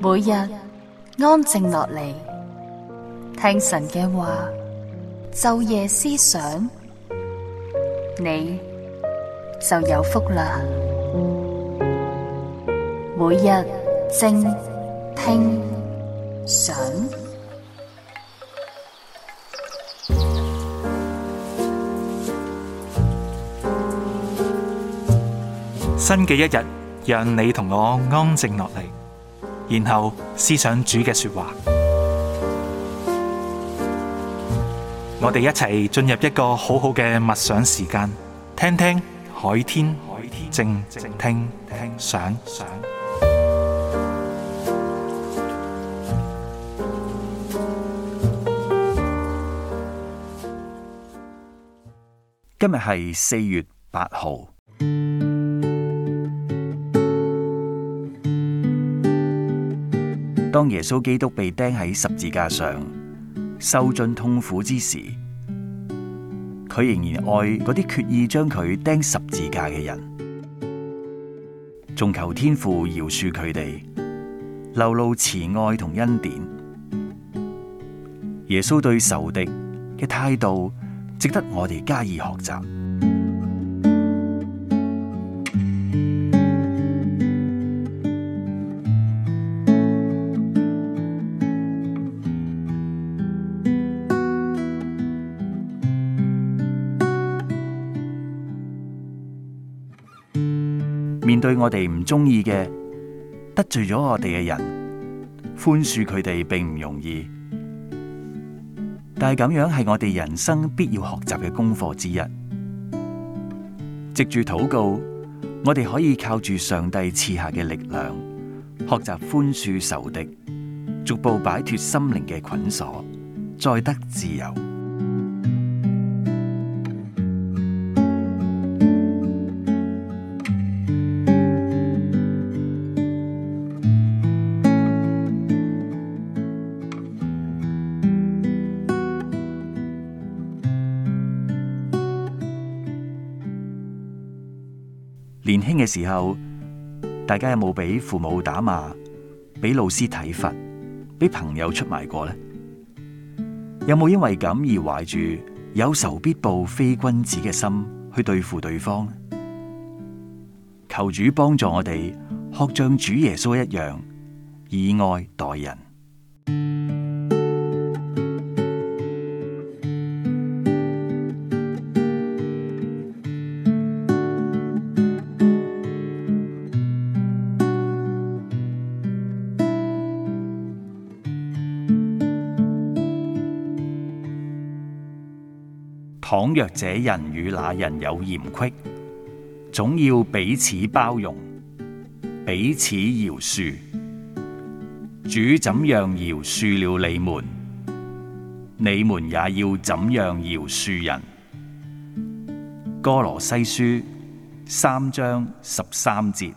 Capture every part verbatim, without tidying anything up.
每日安靜落嚟，聽神嘅話，晝夜思想，你就有福啦。每日靜聽想， 新嘅一日，讓你同我安靜落嚟，然後思想主嘅說話。我哋一齊進入一個好好嘅默想時間，聽聽海天靜聽想。今日係四月八號。當耶穌基督被釘喺十字架上，受盡痛苦之時，佢仍然愛嗰啲決意將佢釘十字架嘅人，仲求天父饒恕佢哋，流露慈愛同恩典。耶穌對仇敵嘅態度，值得我哋加以學習。面對我哋唔中意嘅、得罪咗我哋嘅人，寬恕佢哋並唔容易，但係咁樣係我哋人生必要學習嘅功課之一。藉住禱告，我哋可以靠住上帝賜下嘅力量，學習寬恕仇敵，逐步擺脫心靈嘅捆鎖，再得自由。年輕嘅時候，大家有冇俾父母打罵、俾老師體罰、俾朋友出賣過呢？有冇因為咁而懷住有仇必報非君子嘅心去對付對方？求主幫助我哋學像主耶穌一樣，以愛待人。倘若這人與那人有嫌隙，總要彼此包容，彼此饒恕。主怎樣饒恕了你們，你們也要怎樣饒恕人。歌羅西書三章十三節。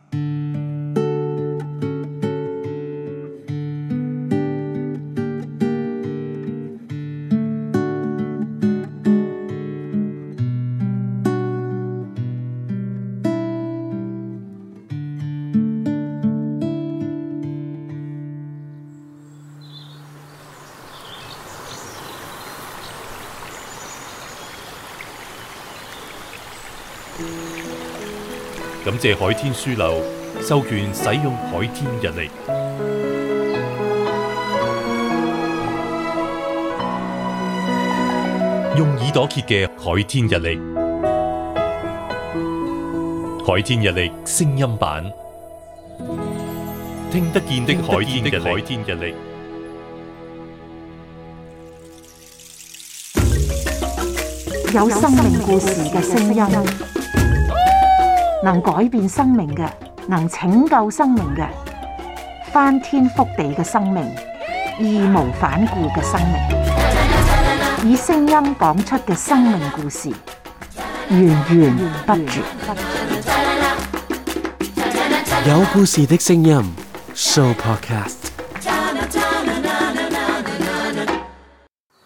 感謝海天書樓授權使用海天日曆，用耳朵揭嘅海天日曆，海天日曆聲音版，聽得見的海天日曆， 有生命故事嘅聲音，能改變生命嘅，能拯救生命嘅，翻天覆地嘅生命，義無反顧嘅生命，以聲音講出嘅生命故事，源源不絕。 有故事的聲音 Show Podcast。